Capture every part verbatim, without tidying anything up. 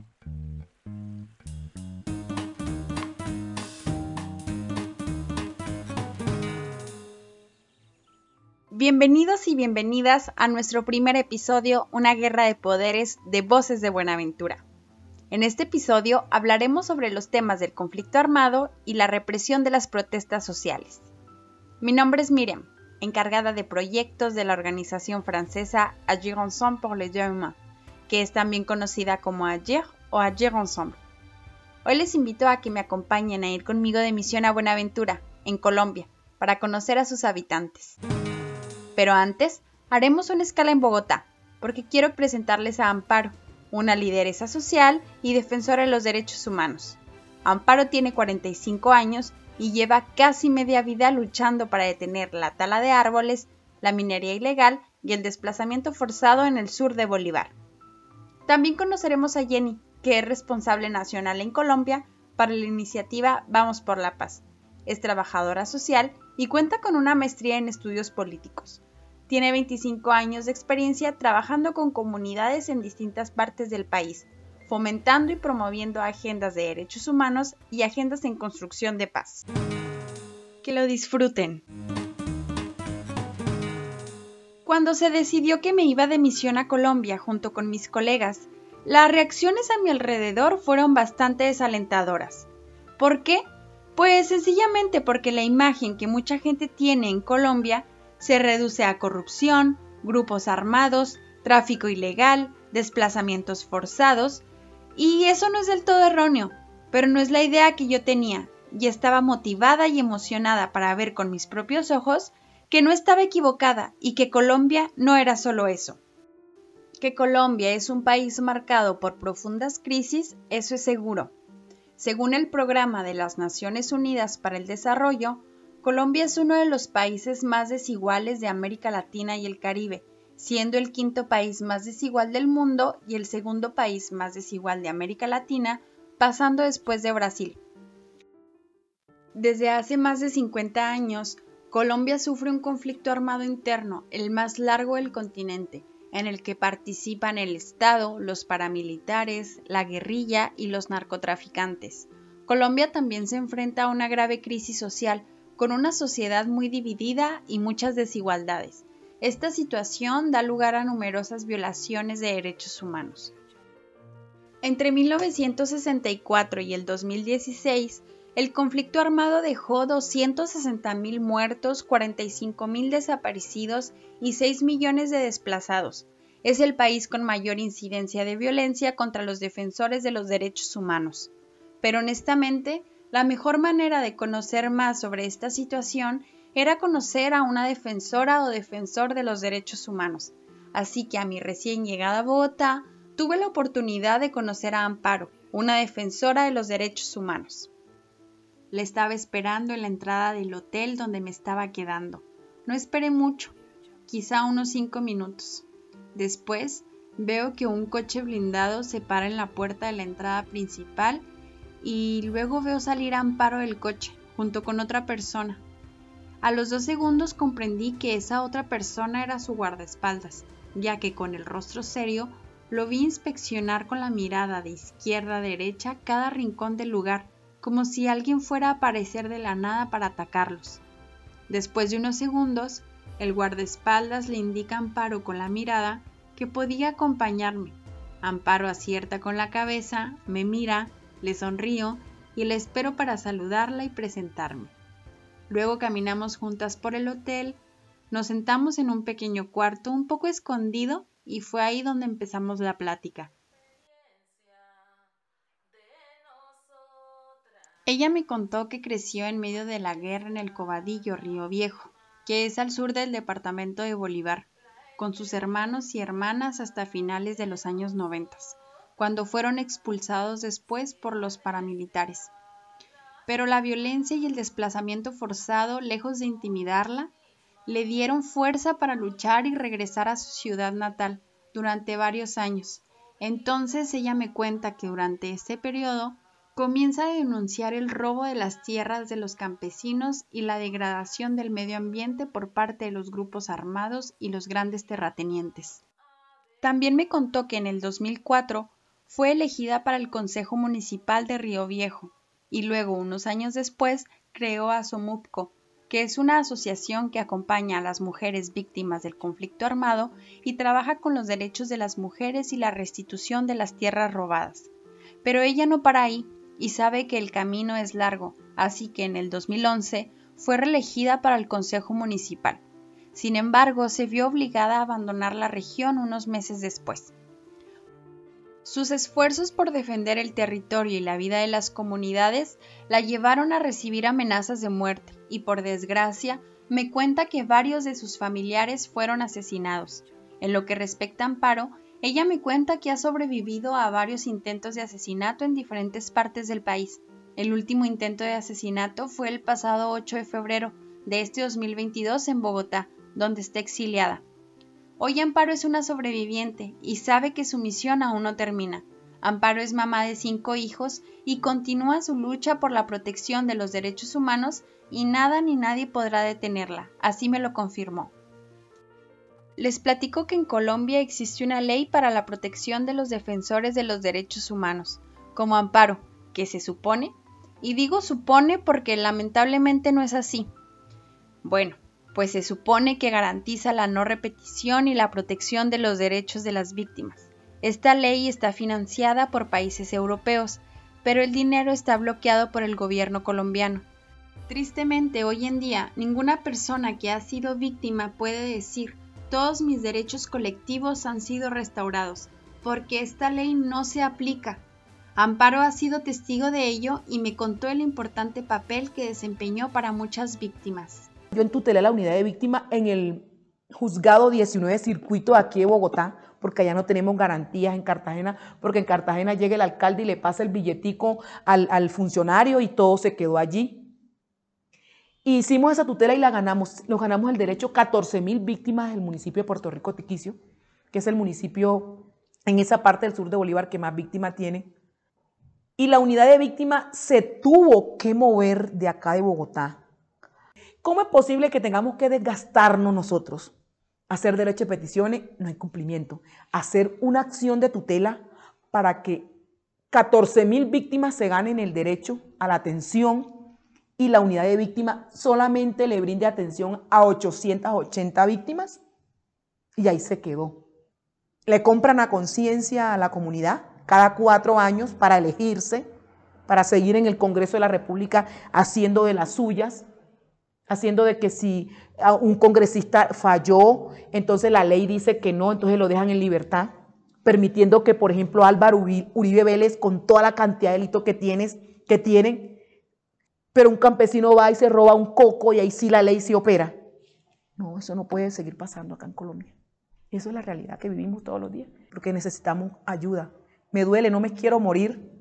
Bienvenidos y bienvenidas a nuestro primer episodio, Una guerra de poderes de Voces de Buenaventura. En este episodio hablaremos sobre los temas del conflicto armado y la represión de las protestas sociales. Mi nombre es Miriam, encargada de proyectos de la organización francesa Agir Ensemble pour les droits humains, que es también conocida como Agir o Agir Ensemble. Hoy les invito a que me acompañen a ir conmigo de misión a Buenaventura, en Colombia, para conocer a sus habitantes. Pero antes, haremos una escala en Bogotá, porque quiero presentarles a Amparo, una lideresa social y defensora de los derechos humanos. Amparo tiene cuarenta y cinco años y lleva casi media vida luchando para detener la tala de árboles, la minería ilegal y el desplazamiento forzado en el sur de Bolívar. También conoceremos a Jenny, que es responsable nacional en Colombia para la iniciativa Vamos por la Paz. Es trabajadora social y cuenta con una maestría en estudios políticos. Tiene veinticinco años de experiencia trabajando con comunidades en distintas partes del país, fomentando y promoviendo agendas de derechos humanos y agendas en construcción de paz. Que lo disfruten. Cuando se decidió que me iba de misión a Colombia junto con mis colegas, las reacciones a mi alrededor fueron bastante desalentadoras. ¿Por qué? Pues sencillamente porque la imagen que mucha gente tiene en Colombia se reduce a corrupción, grupos armados, tráfico ilegal, desplazamientos forzados, y eso no es del todo erróneo, pero no es la idea que yo tenía, y estaba motivada y emocionada para ver con mis propios ojos que no estaba equivocada y que Colombia no era solo eso. Que Colombia es un país marcado por profundas crisis, eso es seguro. Según el Programa de las Naciones Unidas para el Desarrollo, Colombia es uno de los países más desiguales de América Latina y el Caribe, siendo el quinto país más desigual del mundo y el segundo país más desigual de América Latina, pasando después de Brasil. Desde hace más de cincuenta años, Colombia sufre un conflicto armado interno, el más largo del continente, en el que participan el Estado, los paramilitares, la guerrilla y los narcotraficantes. Colombia también se enfrenta a una grave crisis social, con una sociedad muy dividida y muchas desigualdades. Esta situación da lugar a numerosas violaciones de derechos humanos. Entre mil novecientos sesenta y cuatro y el dos mil dieciséis, el conflicto armado dejó doscientos sesenta mil muertos, cuarenta y cinco mil desaparecidos y seis millones de desplazados. Es el país con mayor incidencia de violencia contra los defensores de los derechos humanos. Pero honestamente, la mejor manera de conocer más sobre esta situación era conocer a una defensora o defensor de los derechos humanos. Así que a mi recién llegada a Bogotá, tuve la oportunidad de conocer a Amparo, una defensora de los derechos humanos. La estaba esperando en la entrada del hotel donde me estaba quedando. No esperé mucho, quizá unos cinco minutos. Después, veo que un coche blindado se para en la puerta de la entrada principal y luego veo salir a Amparo del coche, junto con otra persona. A los dos segundos comprendí que esa otra persona era su guardaespaldas, ya que con el rostro serio lo vi inspeccionar con la mirada de izquierda a derecha cada rincón del lugar, como si alguien fuera a aparecer de la nada para atacarlos. Después de unos segundos, el guardaespaldas le indica a Amparo con la mirada que podía acompañarme. Amparo acierta con la cabeza, me mira, le sonrío y le espero para saludarla y presentarme. Luego caminamos juntas por el hotel, nos sentamos en un pequeño cuarto un poco escondido y fue ahí donde empezamos la plática. Ella me contó que creció en medio de la guerra en el Cobadillo, Río Viejo, que es al sur del departamento de Bolívar, con sus hermanos y hermanas hasta finales de los años noventas, cuando fueron expulsados después por los paramilitares. Pero la violencia y el desplazamiento forzado, lejos de intimidarla, le dieron fuerza para luchar y regresar a su ciudad natal durante varios años. Entonces ella me cuenta que durante este periodo comienza a denunciar el robo de las tierras de los campesinos y la degradación del medio ambiente por parte de los grupos armados y los grandes terratenientes. También me contó que en el dos mil cuatro fue elegida para el Consejo Municipal de Río Viejo y luego, unos años después, creó Asomupco, que es una asociación que acompaña a las mujeres víctimas del conflicto armado y trabaja con los derechos de las mujeres y la restitución de las tierras robadas. Pero ella no para ahí y sabe que el camino es largo, así que en el dos mil once fue reelegida para el Consejo Municipal. Sin embargo, se vio obligada a abandonar la región unos meses después. Sus esfuerzos por defender el territorio y la vida de las comunidades la llevaron a recibir amenazas de muerte y, por desgracia, me cuenta que varios de sus familiares fueron asesinados. En lo que respecta a Amparo, ella me cuenta que ha sobrevivido a varios intentos de asesinato en diferentes partes del país. El último intento de asesinato fue el pasado ocho de febrero de este dos mil veintidós en Bogotá, donde está exiliada. Hoy Amparo es una sobreviviente y sabe que su misión aún no termina. Amparo es mamá de cinco hijos y continúa su lucha por la protección de los derechos humanos y nada ni nadie podrá detenerla, así me lo confirmó. Les platico que en Colombia existe una ley para la protección de los defensores de los derechos humanos, como Amparo, que se supone, y digo supone porque lamentablemente no es así. Bueno, pues se supone que garantiza la no repetición y la protección de los derechos de las víctimas. Esta ley está financiada por países europeos, pero el dinero está bloqueado por el gobierno colombiano. Tristemente, hoy en día, ninguna persona que ha sido víctima puede decir «todos mis derechos colectivos han sido restaurados», porque esta ley no se aplica. Amparo ha sido testigo de ello y me contó el importante papel que desempeñó para muchas víctimas. Yo entutelé la unidad de víctima en el juzgado diecinueve circuito aquí de Bogotá, porque allá no tenemos garantías en Cartagena, porque en Cartagena llega el alcalde y le pasa el billetico al, al funcionario y todo se quedó allí. Hicimos esa tutela y la ganamos, lo ganamos el derecho catorce mil víctimas del municipio de Puerto Rico Tiquicio, que es el municipio en esa parte del sur de Bolívar que más víctimas tiene. Y la unidad de víctima se tuvo que mover de acá de Bogotá. ¿Cómo es posible que tengamos que desgastarnos nosotros? Hacer derecho de peticiones, no hay cumplimiento. Hacer una acción de tutela para que catorce mil víctimas se ganen el derecho a la atención y la unidad de víctima solamente le brinde atención a ochocientas ochenta víctimas y ahí se quedó. Le compran a conciencia a la comunidad cada cuatro años para elegirse, para seguir en el Congreso de la República haciendo de las suyas, haciendo de que si un congresista falló, entonces la ley dice que no, entonces lo dejan en libertad, permitiendo que, por ejemplo, Álvaro Uribe Vélez, con toda la cantidad de delitos que, tienes, que tienen, pero un campesino va y se roba un coco y ahí sí la ley se opera. No, eso no puede seguir pasando acá en Colombia. Eso es la realidad que vivimos todos los días, porque necesitamos ayuda. Me duele, no me quiero morir.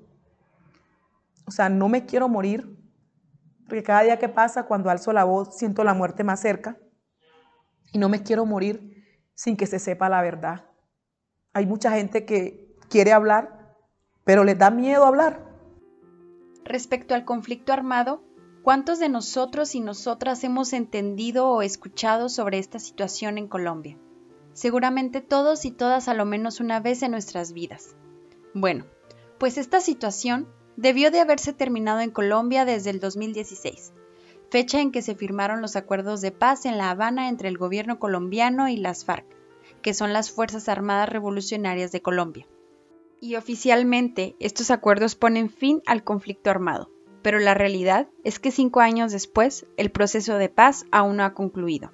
O sea, no me quiero morir. Porque cada día que pasa, cuando alzo la voz, siento la muerte más cerca. Y no me quiero morir sin que se sepa la verdad. Hay mucha gente que quiere hablar, pero les da miedo hablar. Respecto al conflicto armado, ¿cuántos de nosotros y nosotras hemos entendido o escuchado sobre esta situación en Colombia? Seguramente todos y todas a lo menos una vez en nuestras vidas. Bueno, pues esta situación debió de haberse terminado en Colombia desde el dos mil dieciséis, fecha en que se firmaron los acuerdos de paz en La Habana entre el gobierno colombiano y las FARC, que son las Fuerzas Armadas Revolucionarias de Colombia. Y oficialmente estos acuerdos ponen fin al conflicto armado, pero la realidad es que cinco años después el proceso de paz aún no ha concluido.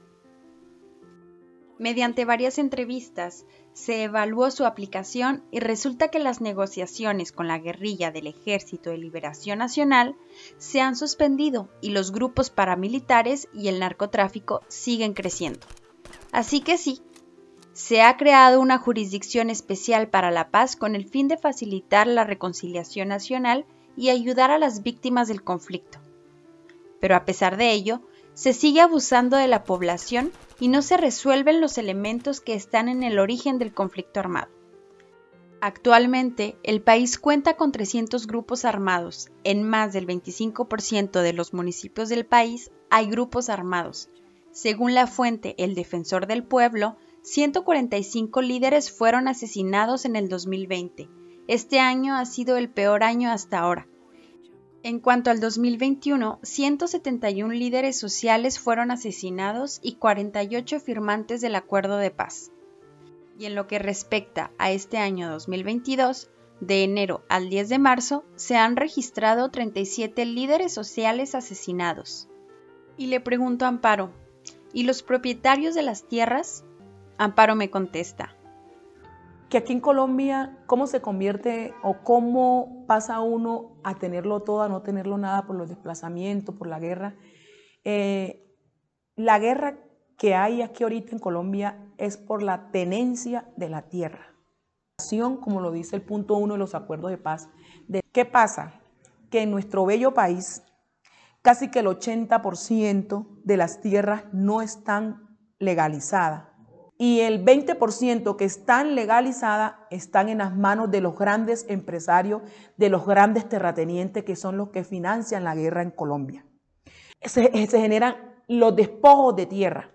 Mediante varias entrevistas, se evaluó su aplicación y resulta que las negociaciones con la guerrilla del Ejército de Liberación Nacional se han suspendido y los grupos paramilitares y el narcotráfico siguen creciendo. Así que sí, se ha creado una jurisdicción especial para la paz con el fin de facilitar la reconciliación nacional y ayudar a las víctimas del conflicto. Pero a pesar de ello, se sigue abusando de la población y no se resuelven los elementos que están en el origen del conflicto armado. Actualmente, el país cuenta con trescientos grupos armados. En más del veinticinco por ciento de los municipios del país hay grupos armados. Según la fuente El Defensor del Pueblo, ciento cuarenta y cinco líderes fueron asesinados en el dos mil veinte Este año ha sido el peor año hasta ahora. En cuanto al dos mil veintiuno, ciento setenta y uno líderes sociales fueron asesinados y cuarenta y ocho firmantes del acuerdo de paz. Y en lo que respecta a este año dos mil veintidós, de enero al diez de marzo, se han registrado treinta y siete líderes sociales asesinados. Y le pregunto a Amparo, ¿y los propietarios de las tierras? Amparo me contesta. Que aquí en Colombia, ¿cómo se convierte o cómo pasa uno a tenerlo todo, a no tenerlo nada por los desplazamientos, por la guerra? Eh, la guerra que hay aquí ahorita en Colombia es por la tenencia de la tierra. Como lo dice el punto uno de los acuerdos de paz. De, ¿qué pasa? Que en nuestro bello país, casi que el ochenta por ciento de las tierras no están legalizadas. Y el veinte por ciento que están legalizadas están en las manos de los grandes empresarios, de los grandes terratenientes que son los que financian la guerra en Colombia. Se, se generan los despojos de tierra.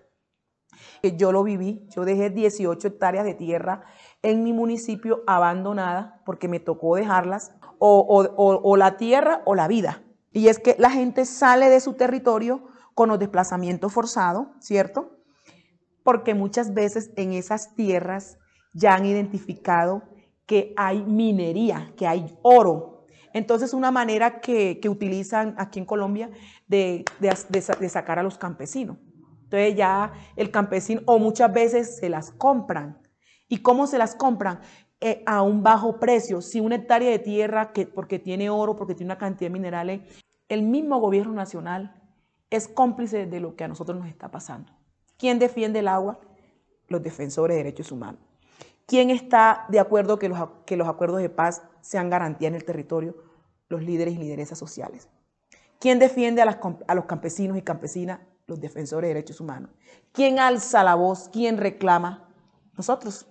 Yo lo viví, yo dejé dieciocho hectáreas de tierra en mi municipio abandonadas porque me tocó dejarlas, o, o, o, o la tierra o la vida. Y es que la gente sale de su territorio con los desplazamientos forzados, ¿cierto? Porque muchas veces en esas tierras ya han identificado que hay minería, que hay oro. Entonces, una manera que, que utilizan aquí en Colombia de, de, de, de sacar a los campesinos. Entonces ya el campesino, o muchas veces se las compran. ¿Y cómo se las compran? Eh, a un bajo precio. Si una hectárea de tierra, que, porque tiene oro, porque tiene una cantidad de minerales, el mismo gobierno nacional es cómplice de lo que a nosotros nos está pasando. ¿Quién defiende el agua? Los defensores de derechos humanos. ¿Quién está de acuerdo que los, que los acuerdos de paz sean garantía en el territorio? Los líderes y lideresas sociales. ¿Quién defiende a, las, a los campesinos y campesinas? Los defensores de derechos humanos. ¿Quién alza la voz? ¿Quién reclama? Nosotros.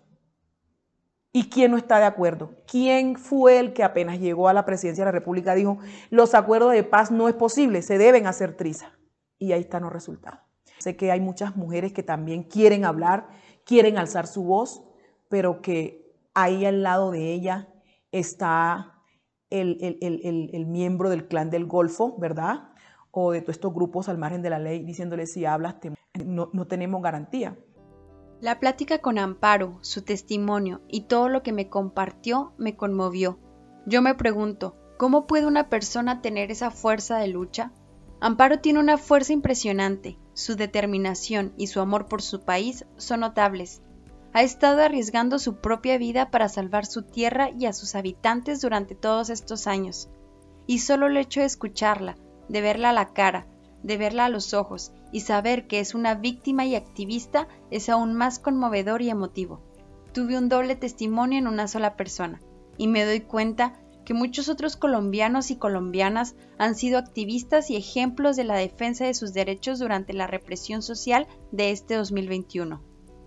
¿Y quién no está de acuerdo? ¿Quién fue el que apenas llegó a la presidencia de la República dijo los acuerdos de paz no es posible, se deben hacer trizas? Y ahí están los resultados. Sé que hay muchas mujeres que también quieren hablar, quieren alzar su voz, pero que ahí al lado de ella está el, el, el, el, el miembro del clan del Golfo, ¿verdad? O de todos estos grupos al margen de la ley, diciéndole si hablas, te, no, no tenemos garantía. La plática con Amparo, su testimonio y todo lo que me compartió me conmovió. Yo me pregunto, ¿cómo puede una persona tener esa fuerza de lucha? Amparo tiene una fuerza impresionante, su determinación y su amor por su país son notables. Ha estado arriesgando su propia vida para salvar su tierra y a sus habitantes durante todos estos años. Y solo el hecho de escucharla, de verla a la cara, de verla a los ojos y saber que es una víctima y activista es aún más conmovedor y emotivo. Tuve un doble testimonio en una sola persona y me doy cuenta que muchos otros colombianos y colombianas han sido activistas y ejemplos de la defensa de sus derechos durante la represión social de este dos mil veintiuno.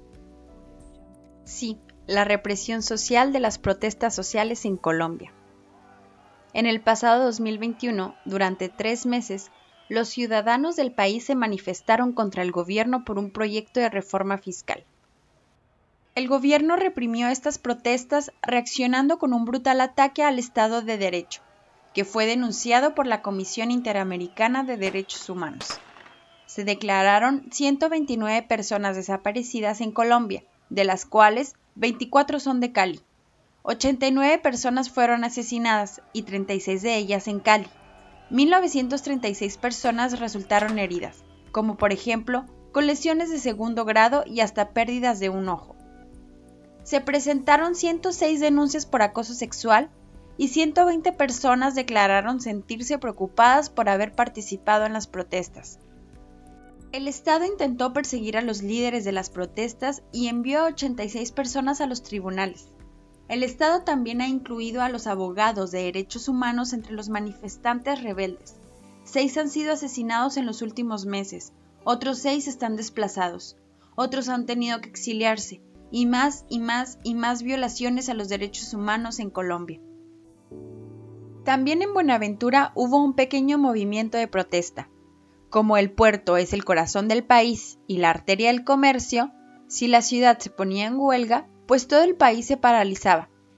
Sí, la represión social de las protestas sociales en Colombia. En el pasado dos mil veintiuno, durante tres meses, los ciudadanos del país se manifestaron contra el gobierno por un proyecto de reforma fiscal. El gobierno reprimió estas protestas reaccionando con un brutal ataque al Estado de Derecho, que fue denunciado por la Comisión Interamericana de Derechos Humanos. Se declararon ciento veintinueve personas desaparecidas en Colombia, de las cuales veinticuatro son de Cali. ochenta y nueve personas fueron asesinadas y treinta y seis de ellas en Cali. mil novecientas treinta y seis personas resultaron heridas, como por ejemplo con lesiones de segundo grado y hasta pérdidas de un ojo. Se presentaron ciento seis denuncias por acoso sexual y ciento veinte personas declararon sentirse preocupadas por haber participado en las protestas. El Estado intentó perseguir a los líderes de las protestas y envió a ochenta y seis personas a los tribunales. El Estado también ha incluido a los abogados de derechos humanos entre los manifestantes rebeldes. Seis han sido asesinados en los últimos meses, otros seis están desplazados, otros han tenido que exiliarse, y más y más y más violaciones a los derechos humanos en Colombia. También en Buenaventura hubo un pequeño movimiento de protesta. Como el puerto es el corazón del país y la arteria del comercio, si la ciudad se ponía en huelga, pues todo el país se paralizaba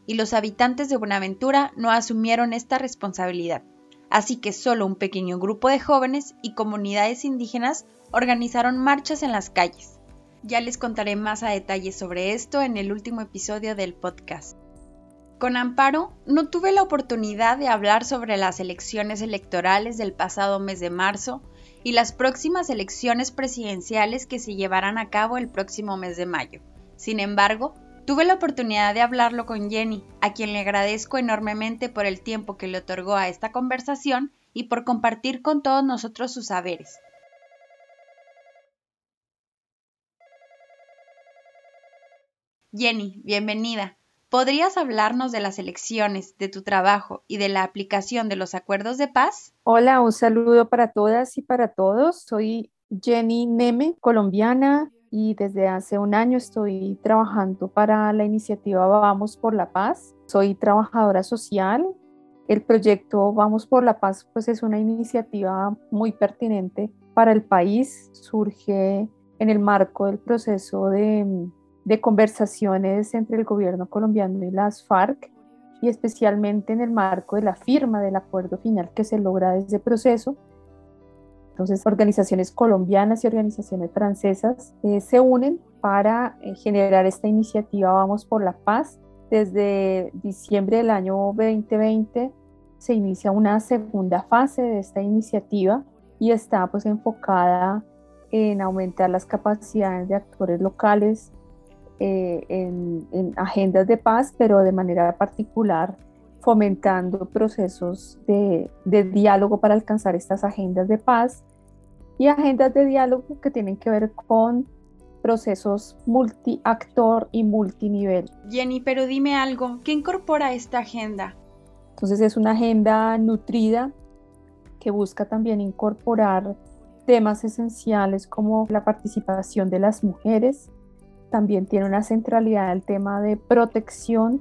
y los habitantes de Buenaventura no asumieron esta responsabilidad. Así que solo un pequeño grupo de jóvenes y comunidades indígenas organizaron marchas en las calles. Ya les contaré más a detalle sobre esto en el último episodio del podcast. Con Amparo no tuve la oportunidad de hablar sobre las elecciones electorales del pasado mes de marzo y las próximas elecciones presidenciales que se llevarán a cabo el próximo mes de mayo. Sin embargo, tuve la oportunidad de hablarlo con Jenny, a quien le agradezco enormemente por el tiempo que le otorgó a esta conversación y por compartir con todos nosotros sus saberes. Jenny, bienvenida. ¿Podrías hablarnos de las elecciones, de tu trabajo y de la aplicación de los acuerdos de paz? Hola, un saludo para todas y para todos. Soy Jenny Neme, colombiana, y desde hace un año estoy trabajando para la iniciativa Vamos por la Paz. Soy trabajadora social. El proyecto Vamos por la Paz pues, es una iniciativa muy pertinente para el país. Surge en el marco del proceso de, de conversaciones entre el gobierno colombiano y las FARC, y especialmente en el marco de la firma del acuerdo final que se logra desde ese proceso. Entonces, organizaciones colombianas y organizaciones francesas eh, se unen para eh, generar esta iniciativa Vamos por la Paz. Desde diciembre del año veinte veinte se inicia una segunda fase de esta iniciativa y está pues, enfocada en aumentar las capacidades de actores locales eh, en, en agendas de paz, pero de manera particular fomentando procesos de, de diálogo para alcanzar estas agendas de paz y agendas de diálogo que tienen que ver con procesos multiactor y multinivel. Jenny, pero dime algo, ¿qué incorpora esta agenda? Entonces es una agenda nutrida que busca también incorporar temas esenciales como la participación de las mujeres. También tiene una centralidad el tema de protección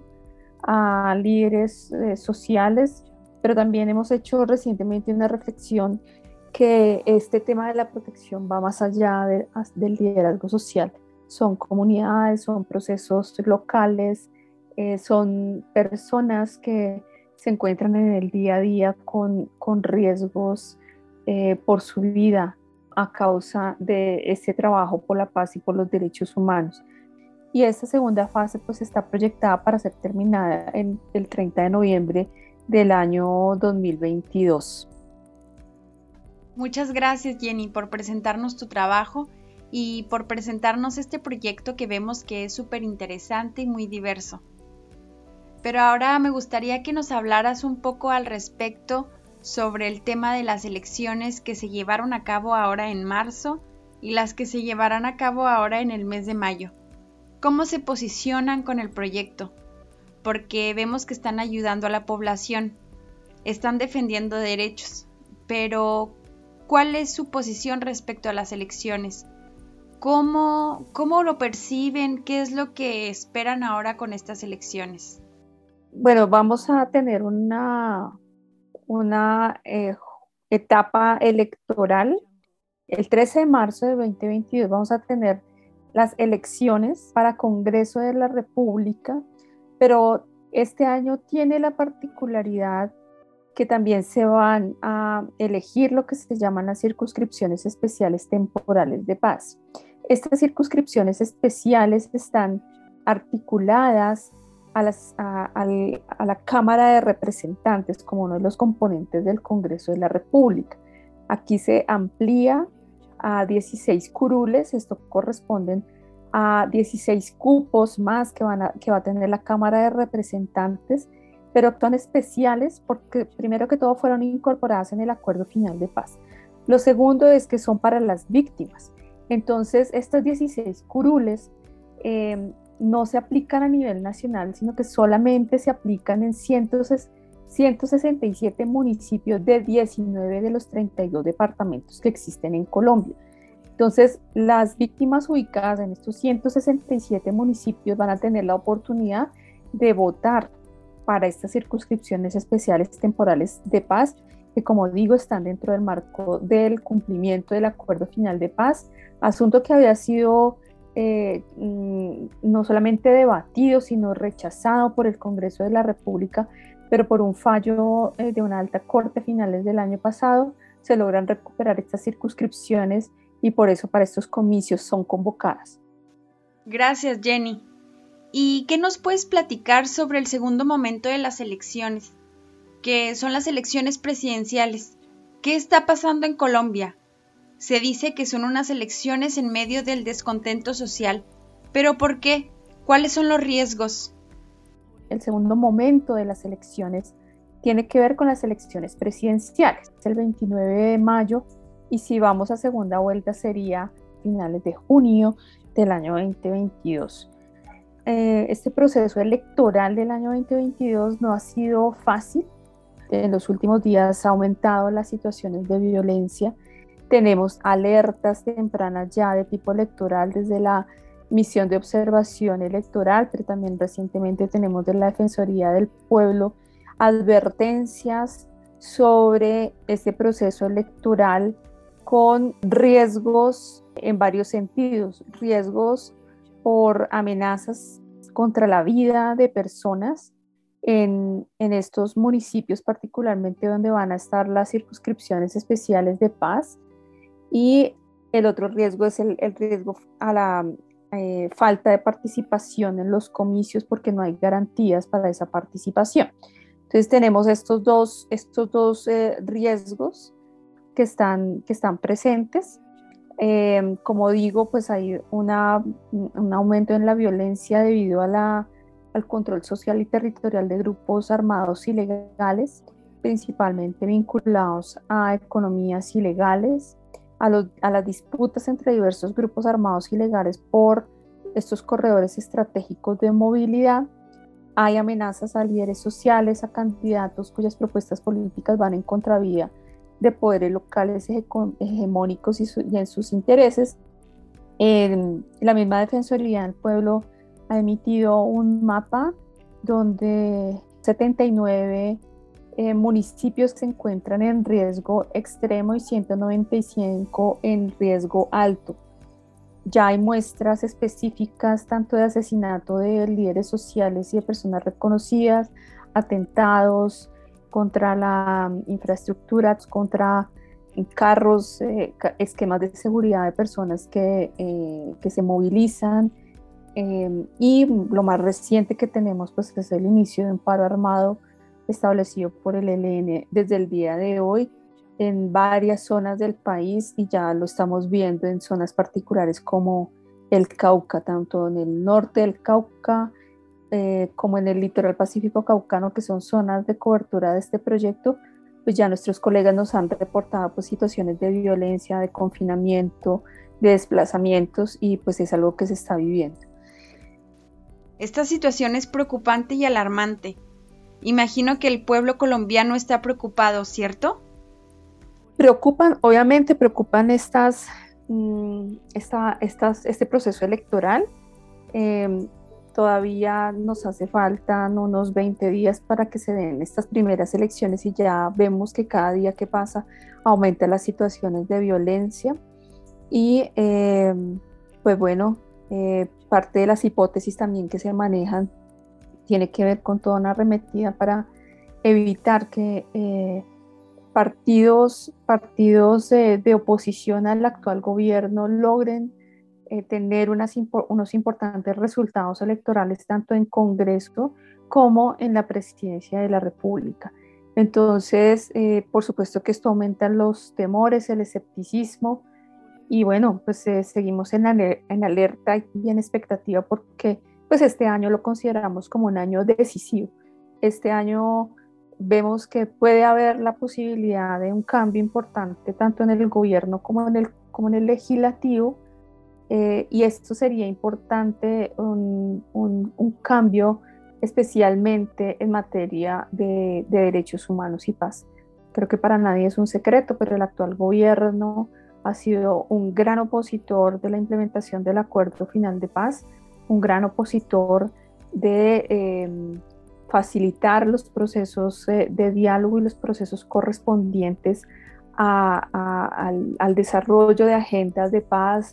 a líderes eh, sociales, pero también hemos hecho recientemente una reflexión que este tema de la protección va más allá de, del liderazgo social. Son comunidades, son procesos locales, eh, son personas que se encuentran en el día a día con, con riesgos eh, por su vida a causa de este trabajo por la paz y por los derechos humanos. Y esta segunda fase pues está proyectada para ser terminada en el treinta de noviembre del año dos mil veintidós. Muchas gracias, Jenny, por presentarnos tu trabajo y por presentarnos este proyecto que vemos que es súper interesante y muy diverso. Pero ahora me gustaría que nos hablaras un poco al respecto sobre el tema de las elecciones que se llevaron a cabo ahora en marzo y las que se llevarán a cabo ahora en el mes de mayo. ¿Cómo se posicionan con el proyecto? Porque vemos que están ayudando a la población, están defendiendo derechos, pero ¿cuál es su posición respecto a las elecciones? ¿Cómo, cómo lo perciben? ¿Qué es lo que esperan ahora con estas elecciones? Bueno, vamos a tener una, una eh, etapa electoral. El trece de marzo de veinte veintidós vamos a tener las elecciones para Congreso de la República, pero este año tiene la particularidad que también se van a elegir lo que se llaman las circunscripciones especiales temporales de paz. Estas circunscripciones especiales están articuladas a, las, a, a, a la Cámara de Representantes como uno de los componentes del Congreso de la República. Aquí se amplía a dieciséis curules, esto corresponden a dieciséis cupos más que, van a, que va a tener la Cámara de Representantes, pero son especiales porque primero que todo fueron incorporadas en el acuerdo final de paz. Lo segundo es que son para las víctimas. Entonces estos dieciséis curules eh, no se aplican a nivel nacional, sino que solamente se aplican en ciento sesenta y siete municipios de diecinueve de los treinta y dos departamentos que existen en Colombia. Entonces, las víctimas ubicadas en estos ciento sesenta y siete municipios van a tener la oportunidad de votar para estas circunscripciones especiales temporales de paz, que como digo están dentro del marco del cumplimiento del acuerdo final de paz, asunto que había sido eh, no solamente debatido, sino rechazado por el Congreso de la República, pero por un fallo eh, de una alta corte a finales del año pasado se logran recuperar estas circunscripciones y por eso para estos comicios son convocadas. Gracias, Jenny. ¿Y qué nos puedes platicar sobre el segundo momento de las elecciones, que son las elecciones presidenciales? ¿Qué está pasando en Colombia? Se dice que son unas elecciones en medio del descontento social, pero ¿por qué? ¿Cuáles son los riesgos? El segundo momento de las elecciones tiene que ver con las elecciones presidenciales. Es el veintinueve de mayo y si vamos a segunda vuelta sería finales de junio del año veinte veintidós. Eh, este proceso electoral del año veinte veintidós no ha sido fácil. En los últimos días ha aumentado las situaciones de violencia. Tenemos alertas tempranas ya de tipo electoral desde la misión de observación electoral, pero también recientemente tenemos de la Defensoría del Pueblo advertencias sobre este proceso electoral con riesgos en varios sentidos, riesgos por amenazas contra la vida de personas en, en estos municipios, particularmente donde van a estar las circunscripciones especiales de paz, y el otro riesgo es el, el riesgo a la eh, falta de participación en los comicios porque no hay garantías para esa participación. Entonces tenemos estos dos, estos dos eh, riesgos que están, que están presentes. Eh, como digo, pues hay una, un aumento en la violencia debido a la, al control social y territorial de grupos armados ilegales, principalmente vinculados a economías ilegales, a, los, a las disputas entre diversos grupos armados ilegales por estos corredores estratégicos de movilidad. Hay amenazas a líderes sociales, a candidatos cuyas propuestas políticas van en contravía de poderes locales hegemónicos y, su, y en sus intereses. Eh, la misma Defensoría del Pueblo ha emitido un mapa donde setenta y nueve eh, municipios se encuentran en riesgo extremo y ciento noventa y cinco en riesgo alto. Ya hay muestras específicas tanto de asesinato de líderes sociales y de personas reconocidas, atentados contra la infraestructura, contra carros, eh, esquemas de seguridad de personas que, eh, que se movilizan. Eh, y lo más reciente que tenemos pues, es el inicio de un paro armado establecido por el E L N desde el día de hoy en varias zonas del país, y ya lo estamos viendo en zonas particulares como el Cauca, tanto en el norte del Cauca eh, como en el litoral pacífico caucano, que son zonas de cobertura de este proyecto. Pues ya nuestros colegas nos han reportado pues, situaciones de violencia, de confinamiento, de desplazamientos, y pues es algo que se está viviendo. Esta situación es preocupante y alarmante. Imagino que el pueblo colombiano está preocupado, ¿cierto? Preocupan, obviamente preocupan estas, mmm, esta, estas, este proceso electoral. Eh, todavía nos hace falta unos veinte días para que se den estas primeras elecciones y ya vemos que cada día que pasa aumenta las situaciones de violencia. Y eh, pues bueno, eh, parte de las hipótesis también que se manejan tiene que ver con toda una arremetida para evitar que eh, partidos, partidos de, de oposición al actual gobierno logren eh, tener unas, unos importantes resultados electorales tanto en Congreso como en la Presidencia de la República. Entonces, eh, por supuesto que esto aumenta los temores, el escepticismo, y bueno, pues eh, seguimos en, aler en alerta y en expectativa porque pues este año lo consideramos como un año decisivo. Este año vemos que puede haber la posibilidad de un cambio importante tanto en el gobierno como en el, como en el legislativo, eh, y esto sería importante un, un, un cambio especialmente en materia de, de derechos humanos y paz. Creo que para nadie es un secreto, pero el actual gobierno ha sido un gran opositor de la implementación del Acuerdo Final de Paz, un gran opositor de eh, facilitar los procesos eh, de diálogo y los procesos correspondientes a, a, al, al desarrollo de agendas de paz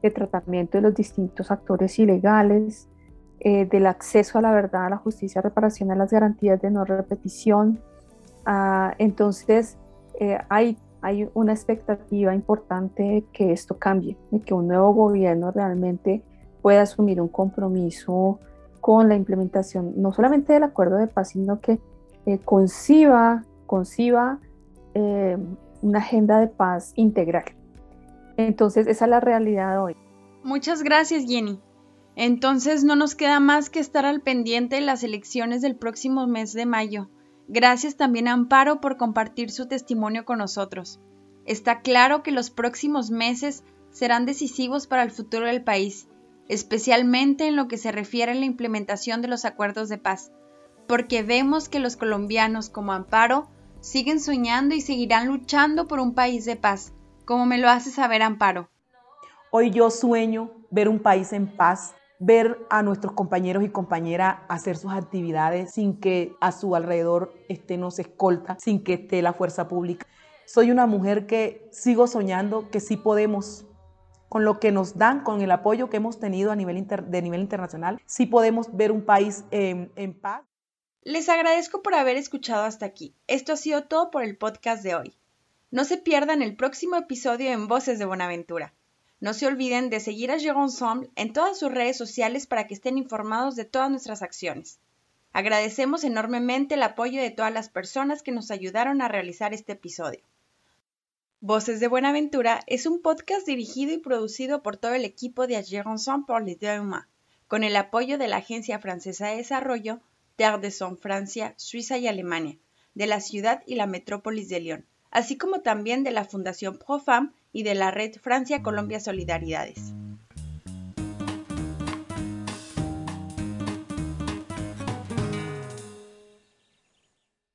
de tratamiento de los distintos actores ilegales, eh, del acceso a la verdad, a la justicia, a reparación, a las garantías de no repetición. Ah, entonces, eh, hay, hay una expectativa importante de que esto cambie, de que un nuevo gobierno realmente pueda asumir un compromiso con la implementación no solamente del acuerdo de paz, sino que eh, conciba, conciba eh, una agenda de paz integral. Entonces, esa es la realidad de hoy. Muchas gracias, Jenny. Entonces, no nos queda más que estar al pendiente de las elecciones del próximo mes de mayo. Gracias también a Amparo por compartir su testimonio con nosotros. Está claro que los próximos meses serán decisivos para el futuro del país, especialmente en lo que se refiere a la implementación de los acuerdos de paz, porque vemos que los colombianos como Amparo siguen soñando y seguirán luchando por un país de paz, como me lo hace saber Amparo. Hoy yo sueño ver un país en paz, ver a nuestros compañeros y compañeras hacer sus actividades sin que a su alrededor esté nos escolta, sin que esté la fuerza pública. Soy una mujer que sigo soñando que sí podemos, con lo que nos dan, con el apoyo que hemos tenido a nivel inter, de nivel internacional, sí podemos ver un país en, en paz. Les agradezco por haber escuchado hasta aquí. Esto ha sido todo por el podcast de hoy. No se pierdan el próximo episodio en Voces de Buenaventura. No se olviden de seguir a Agir Ensemble en todas sus redes sociales para que estén informados de todas nuestras acciones. Agradecemos enormemente el apoyo de todas las personas que nos ayudaron a realizar este episodio. Voces de Buenaventura es un podcast dirigido y producido por todo el equipo de Agir Ensemble pour les droits humains, con el apoyo de la Agencia Francesa de Desarrollo, Terre de Son Francia, Suiza y Alemania, de la ciudad y la metrópolis de Lyon, así como también de la Fundación Profam y de la Red Francia-Colombia Solidaridades.